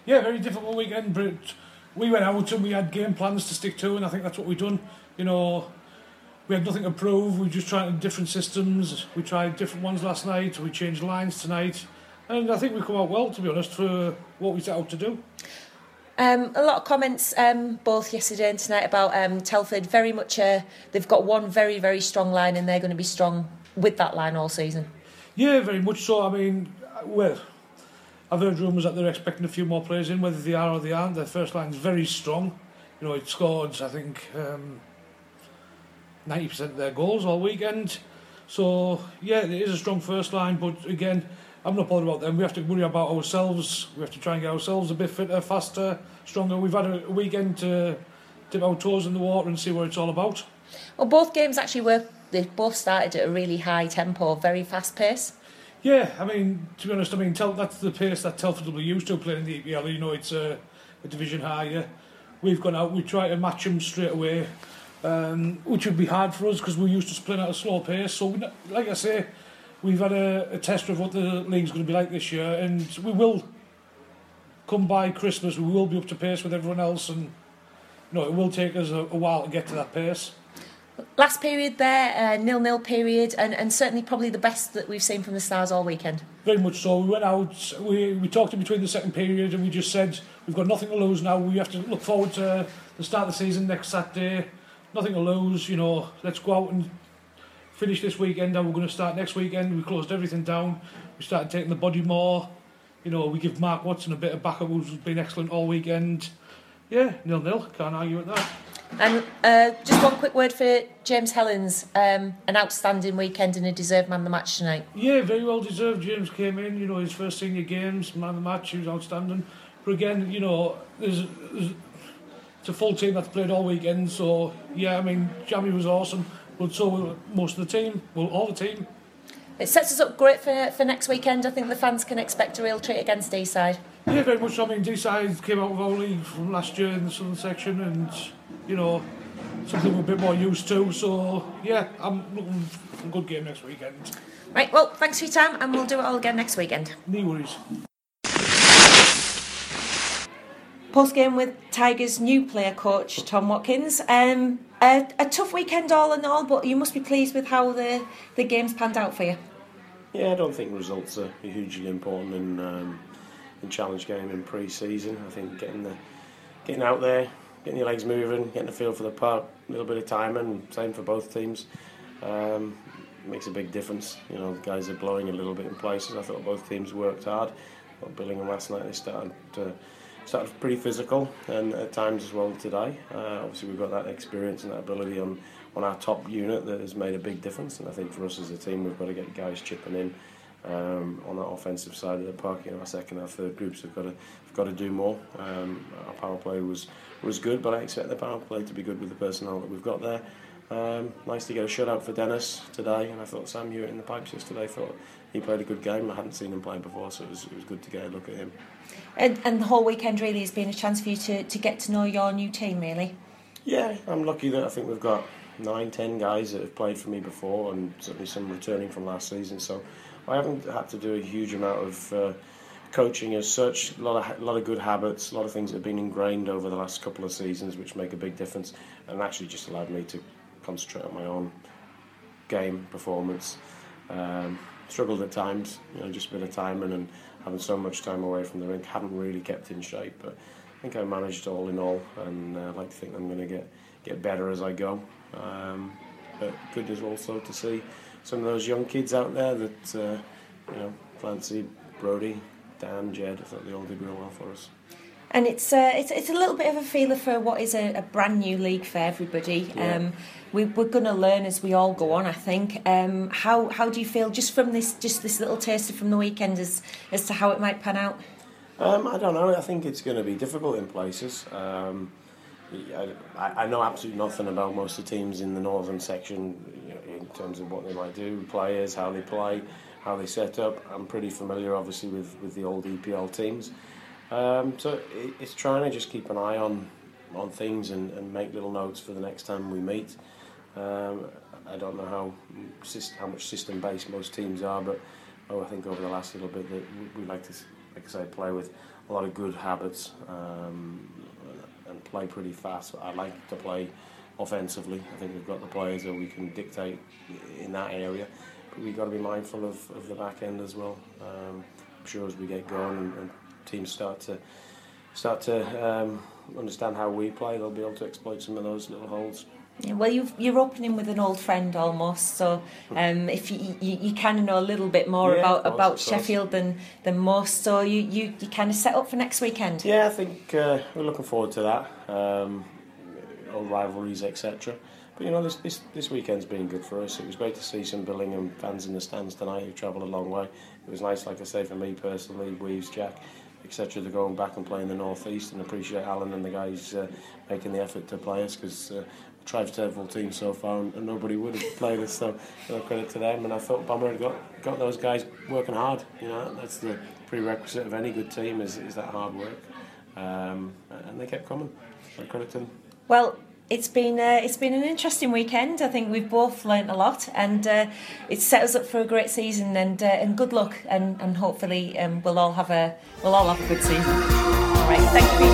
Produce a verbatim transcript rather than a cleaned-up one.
Yeah, very difficult weekend, but we went out and we had game plans to stick to, and I think that's what we've done. You know, we had nothing to prove. We just tried different systems. We tried different ones last night. We changed lines tonight, and I think we come out well, to be honest, for what we set out to do. Um, a lot of comments um, both yesterday and tonight about um, Telford. Very much, uh, they've got one very, very strong line, and they're going to be strong with that line all season. Yeah, very much so. I mean, well, I've heard rumours that they're expecting a few more players in, whether they are or they aren't. Their first line's very strong. You know, it scored, I think, um, ninety percent of their goals all weekend. So, yeah, it is a strong first line, but again, I'm not bothered about them. We have to worry about ourselves. We have to try and get ourselves a bit fitter, faster, stronger. We've had a weekend to dip our toes in the water and see what it's all about. Well, both games actually were, they both started at a really high tempo, very fast pace. Yeah, I mean, to be honest, I mean, Tel- that's the pace that Telford will be used to playing in the E P L. You know, it's a, a division higher. We've gone out, we try to match them straight away, um, which would be hard for us because we're used to playing at a slow pace. So, we, like I say, we've had a, a test of what the league's going to be like this year, and we will come by Christmas. We will be up to pace with everyone else, and you know, it will take us a, a while to get to that pace. Last period there, uh, nil-nil period, and, and certainly probably the best that we've seen from the Stars all weekend. Very much so. We went out, we, we talked in between the second period, and we just said, we've got nothing to lose now. We have to look forward to the start of the season next Saturday. Nothing to lose, you know, let's go out and finish this weekend, and we're going to start next weekend. We closed everything down. We started taking the body more. You know, we give Mark Watson a bit of backup, who's been excellent all weekend. Yeah, nil-nil. Can't argue with that. And uh, just one quick word for James Hellens. Um, an outstanding weekend and a deserved man of the match tonight. Yeah, very well deserved. James came in, you know, his first senior games, man of the match, he was outstanding. But again, you know, there's, there's, it's a full team that's played all weekend, so yeah, I mean, Jamie was awesome. But so will most of the team, well, all the team. It sets us up great for for next weekend. I think the fans can expect a real treat against Deeside. Yeah, very much so. I mean, Deeside came out of our league from last year in the southern section, and, you know, something we're a bit more used to. So, yeah, I'm looking for a good game next weekend. Right, well, thanks for your time, and we'll do it all again next weekend. No worries. Post-game with Tigers' new player coach, Tom Watkins. Um, a, a tough weekend all in all, but you must be pleased with how the, the games panned out for you. Yeah, I don't think results are hugely important in um, in challenge game in pre-season. I think getting the getting out there, getting your legs moving, getting a feel for the park, a little bit of time, and same for both teams, um, makes a big difference. You know, the guys are blowing a little bit in places. I thought both teams worked hard. But Billingham last night, they started to, started pretty physical, and at times as well today. Uh, obviously, we've got that experience and that ability on. on our top unit that has made a big difference, and I think for us as a team we've got to get guys chipping in um, on that offensive side of the park. You know, our second, our third groups have got to have got to do more. Um, our power play was was good, but I expect the power play to be good with the personnel that we've got there. Um, nice to get a shutout for Dennis today, and I thought Sam Hewitt in the pipes yesterday. Thought he played a good game. I hadn't seen him play before, so it was it was good to get a look at him. And, and the whole weekend really has been a chance for you to, to get to know your new team, really. Yeah, I'm lucky that I think we've got nine, ten guys that have played for me before, and certainly some returning from last season. So I haven't had to do a huge amount of uh, coaching as such. A lot of a lot of good habits, a lot of things that have been ingrained over the last couple of seasons, which make a big difference, and actually just allowed me to concentrate on my own game performance. Um, struggled at times, you know, just a bit of timing and having so much time away from the rink. Haven't really kept in shape, but I think I managed all in all, and uh, I'd like to think I'm going to get get better as I go. Um, but good is also to see some of those young kids out there that, uh, you know, Clancy, Brody, Dan, Jed, I thought they all did real well for us. And it's uh, it's it's a little bit of a feeler for what is a, a brand new league for everybody. Yeah. Um, we, we're going to learn as we all go on, I think. Um, how how do you feel just from this just this little taster from the weekend as as to how it might pan out? Um, I don't know. I think it's going to be difficult in places. Um, I, I know absolutely nothing about most of the teams in the northern section, you know, in terms of what they might do, players, how they play, how they set up. I'm pretty familiar, obviously, with, with the old E P L teams. Um, so it, it's trying to just keep an eye on on things and, and make little notes for the next time we meet. Um, I don't know how how much system based most teams are, but oh, I think over the last little bit that we like to, like I say, play with a lot of good habits, um, and play pretty fast. I like to play offensively. I think we've got the players that we can dictate in that area, but we've got to be mindful of, of the back end as well. Um, I'm sure as we get going and, and teams start to start to um, understand how we play, they'll be able to exploit some of those little holes. Yeah, well, you've, you're opening with an old friend almost, so um, if you, you, you kind of know a little bit more yeah, about course, about Sheffield than, than most, so you, you, you kind of set up for next weekend. Yeah, I think uh, we're looking forward to that. Um, old rivalries, et cetera. But you know, this, this this weekend's been good for us. It was great to see some Billingham fans in the stands tonight who travelled a long way. It was nice, like I say, for me personally, Weaves, Jack, et cetera, to go back and play in the North East, and appreciate Alan and the guys uh, making the effort to play us, because uh, we tried several teams so far and, and nobody would have played us, so you know, credit to them. And I thought Bomber had got, got those guys working hard. You know, that's the prerequisite of any good team, is, is that hard work. Um, and they kept coming, so credit to them. Well, it's been uh, it's been an interesting weekend. I think we've both learnt a lot, and uh, it's set us up for a great season. And uh, and good luck, and and hopefully um, we'll all have a we'll all have a good season. All right, thank you.